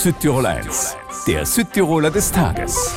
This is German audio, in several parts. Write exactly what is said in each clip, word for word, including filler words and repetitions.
Südtirol eins, der Südtiroler des Tages.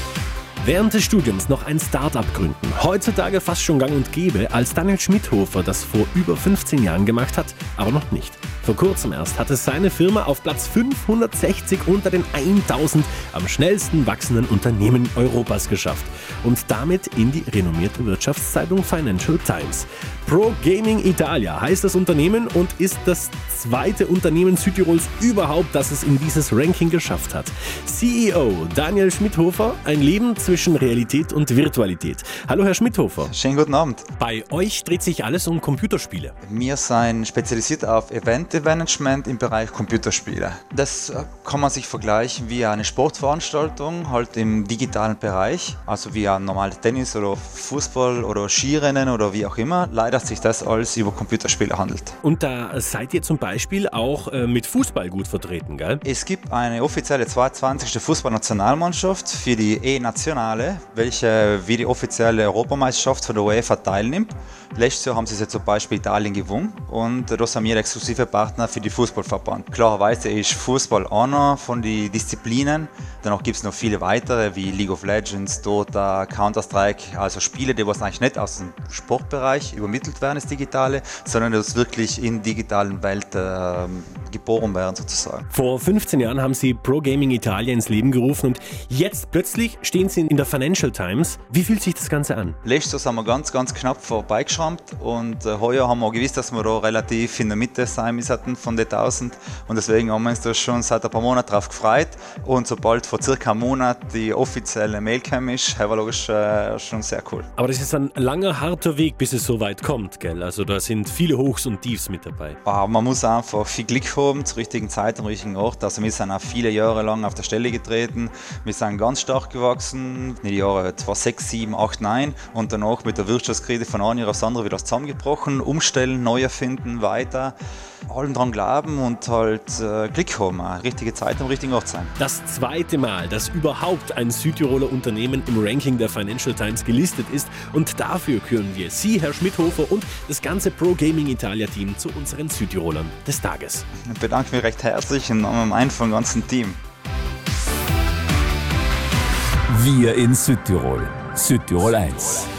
Während des Studiums noch ein Start-up gründen. Heutzutage fast schon gang und gäbe, als Daniel Schmidhofer das vor über fünfzehn Jahren gemacht hat, aber noch nicht. Vor kurzem erst hatte seine Firma auf Platz fünfhundertsechzig unter den tausend am schnellsten wachsenden Unternehmen Europas geschafft und damit in die renommierte Wirtschaftszeitung Financial Times. Pro Gaming Italia heißt das Unternehmen und ist das zweite Unternehmen Südtirols überhaupt, das es in dieses Ranking geschafft hat. C E O Daniel Schmidhofer, ein Leben zwischen Realität und Virtualität. Hallo Herr Schmidhofer. Schönen guten Abend. Bei euch dreht sich alles um Computerspiele. Wir sind spezialisiert auf Event-Management im Bereich Computerspiele. Das kann man sich vergleichen wie eine Sportveranstaltung, halt im digitalen Bereich, also wie ein normales Tennis oder Fußball oder Skirennen oder wie auch immer. Leider sich das alles über Computerspiele handelt. Und da seid ihr zum Beispiel auch äh, mit Fußball gut vertreten, gell? Es gibt eine offizielle zweiundzwanzigste Fußballnationalmannschaft für die E-Nationale, welche wie die offizielle Europameisterschaft von der UEFA teilnimmt. Letztes Jahr haben sie jetzt zum Beispiel Italien gewonnen und das haben wir der exklusive Partner für die Fußballverband. Klarerweise ist Fußball einer von den Disziplinen. Danach gibt es noch viele weitere wie League of Legends, Dota, Counter-Strike, also Spiele, die was eigentlich nicht aus dem Sportbereich übermittelt werden, das Digitale, sondern das wirklich in digitalen Welt äh, geboren werden sozusagen. Vor fünfzehn Jahren haben Sie Pro Gaming Italia ins Leben gerufen und jetzt plötzlich stehen Sie in der Financial Times. Wie fühlt sich das Ganze an? Letztes Jahr sind wir ganz, ganz knapp vorbeigeschrammt und äh, heuer haben wir gewusst, dass wir da relativ in der Mitte sein müssen von den tausend und deswegen haben wir uns da schon seit ein paar Monaten drauf gefreut und sobald vor circa einem Monat die offizielle Mail kam, ist, war logisch äh, schon sehr cool. Aber das ist ein langer, harter Weg, bis es so weit kommt, gell? Also da sind viele Hochs und Tiefs mit dabei. Aber man muss einfach viel Glück haben, zur richtigen Zeit, am richtigen Ort. Also wir sind auch viele Jahre lang auf der Stelle getreten. Wir sind ganz stark gewachsen, in den Jahren zweitausendsechs, sieben, acht, neun und danach mit der Wirtschaftskrise von einem Jahr aufs andere wieder zusammengebrochen, umstellen, neu erfinden, weiter, allem dran glauben und halt äh, Glück haben, eine richtige Zeit am richtigen Ort sein. Das zweite Mal, dass überhaupt ein Südtiroler Unternehmen im Ranking der Financial Times gelistet ist und dafür küren wir Sie, Herr Schmidhofer und das ganze Pro Gaming Italia Team zu unseren Südtirolern des Tages. Ich bedanke mich recht herzlich im Namen meinem vom ganzen Team. Wir in Südtirol. Südtirol eins.